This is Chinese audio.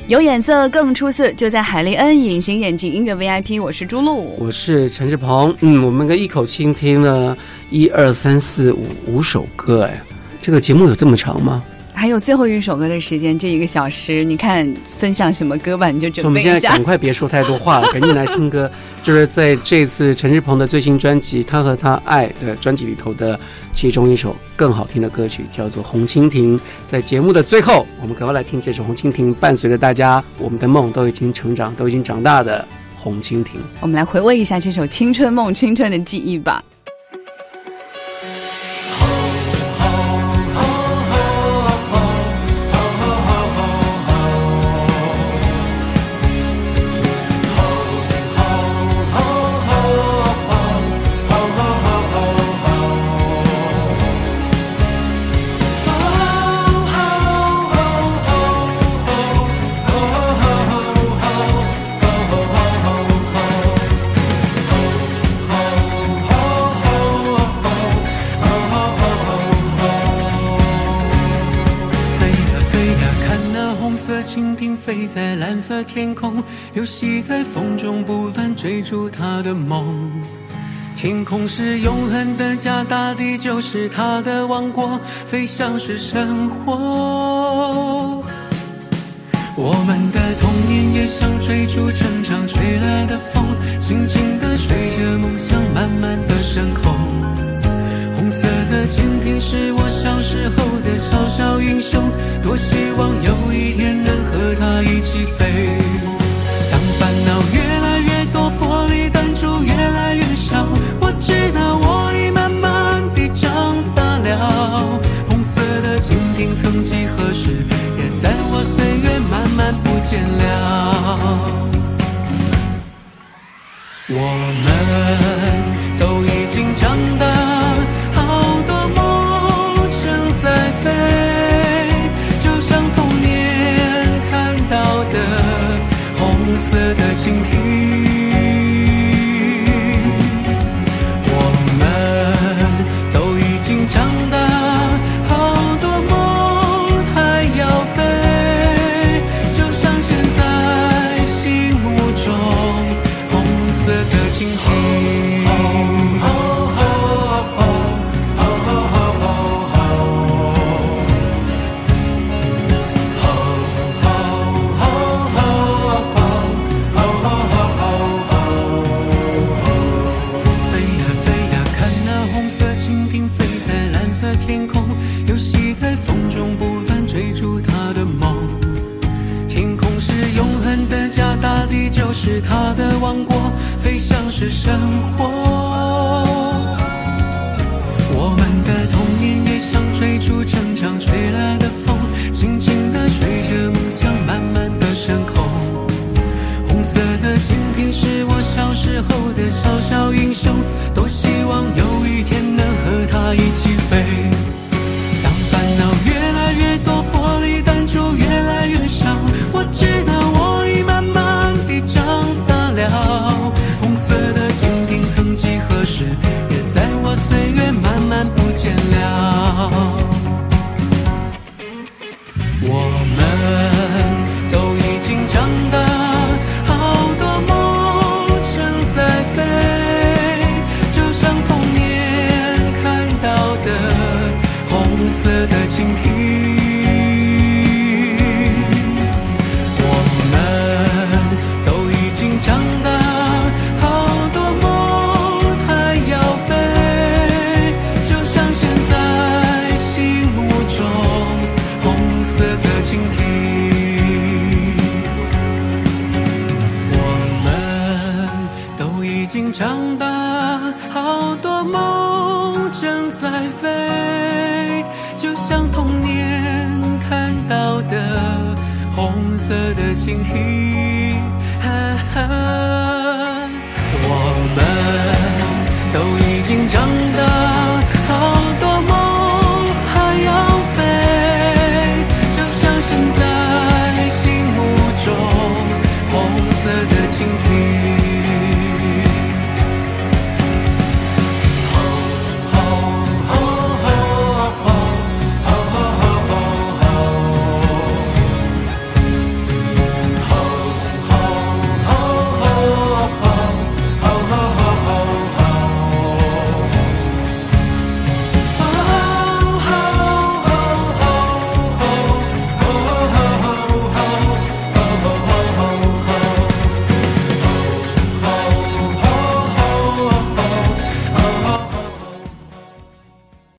有眼色更出色，就在海利恩隐形眼镜音乐 VIP。 我是朱露， 我是陈志鹏。我们一口气听了1、2、3、4、5首歌。这个节目有这么长吗？ 还有最后一首歌的时间，这1个小时，你看分享什么歌吧，你就准备一下。 我们现在赶快别说太多话了，赶紧来听歌。就是在这次陈志鹏的最新专辑《他和他爱》的专辑里头的其中一首更好听的歌曲，叫做《红蜻蜓》。在节目的最后，我们赶快来听这首《红蜻蜓》，伴随着大家我们的梦都已经成长、都已经长大的红蜻蜓。 我们来回味一下这首青春梦、青春的记忆吧。 飞在蓝色天空，游戏在风中不断追逐他的梦。天空是永恒的家，大地就是他的王国，飞翔是生活。我们的童年也像追逐成长吹来的风，轻轻地随着梦想慢慢地升空。红色的蜻蜓是我小时候的小小英雄，多希望有一天能和它一起飞。当烦恼越来越多，玻璃弹珠越来越少，我知道我已慢慢地长大了。红色的蜻蜓曾几何时也在我岁月慢慢不见了。我们都已经长大，好多梦正在飞，就像童年看到的红色的蜻蜓。我们都已经长大，好多梦还要飞，就像现在心目中红色的蜻蜓。天空游戏在风中不断追逐他的梦，天空是永恒的家，大地就是他的王国，飞翔是生活。我们的童年也像追逐成长吹来的风，轻轻地随着梦想慢慢地升空。红色的蜻蜓是我小时候的小小英雄，多希望有一天能和它一起飞。当烦恼越来越多，玻璃弹珠越来越少，我知道我已慢慢地长大了。红色的蜻蜓曾几何时也在我岁月慢慢不见了。我们都已经长大，好多梦正在飞，就像童年看到的红色的蜻蜓。我们都已经长大，好多梦还要飞，就像现在心目中红色的蜻蜓。已经长大，好多梦正在飞，就像童年看到的红色的蜻蜓。